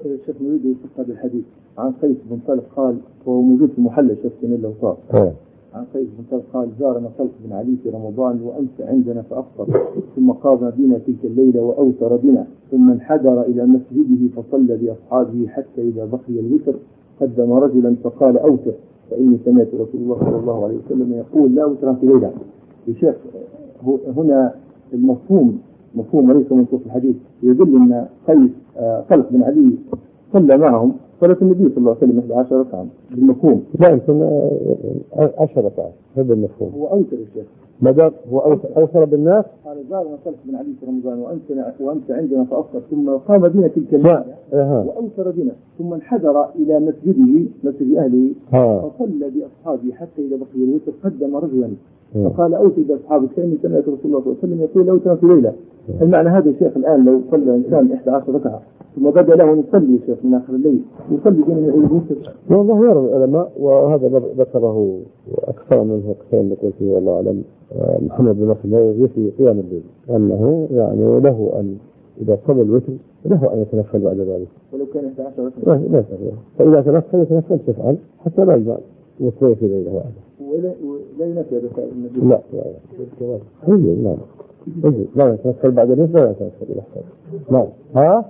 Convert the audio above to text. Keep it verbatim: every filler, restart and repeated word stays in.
الشيخ نريد يوصف هذا الحديث عن قيس بن طلق قال، وهو موجود في محل الشيخ سنين الأوصاف. عن قيس بن طلق قال: زارنا طلق بن علي في رمضان وأمس عندنا فأفطر، ثم قام بنا تلك الليلة وأوتر بنا، ثم انحدر إلى مسجده فصلى بأصحابه حتى إذا بقي الوتر قدم رجلا فقال: أوتر، فإني سمعت رسول الله صلى الله عليه وسلم يقول: لا وتر في ليلة. الشيخ هنا المفهوم مفهوم وليس منصوص الحديث يدل أن قيس طلق بن علي صلى معهم صلاة النبي صلى الله عليه وسلم إحدى عشر ركعة بالمفهوم. لا يمكن عشر ركعات، هذا المفهوم. هو أوتر الشيخ، ما دام هو أوتر بالناس. قال: زارنا طلق بن علي في رمضان وأمس وأمس عندنا فأفطر، ثم قام بنا تلك الليلة وأوتر بنا، ثم انحدر إلى مسجده مسجد أهله فصلى بأصحابه حتى إذا بقي الوتر قدم رجلا فقال: أوتر بأصحابك فإني سمعت رسول الله صلى الله عليه وسلم يقول: أوتر في ليلة. المعنى هذا الشيخ الآن لو صلى إنسان إحدى عشر ركعة ثم بدا له أن يصلي الشيخ من آخر الليل يصلي بين الوتر. والله يرى العلماء، وهذا ذكره أكثر منه كثير يقول فيه والله أعلم محمد بن نصر في قيام الليل، أنه يعني له أن إذا صلى الوتر له أن يتنفل بعد ذلك ولو كان إحدى عشر ركعة. لا لا فإذا تنفل يتنفل تفعل حتى لا يزال يصلي في ليلة واحدة. ولا ولا ينفع بقاء النبي. لا لا لا لا لا يتنفل بعد الليل، لا يتنفل إلى حساب. نعم. ها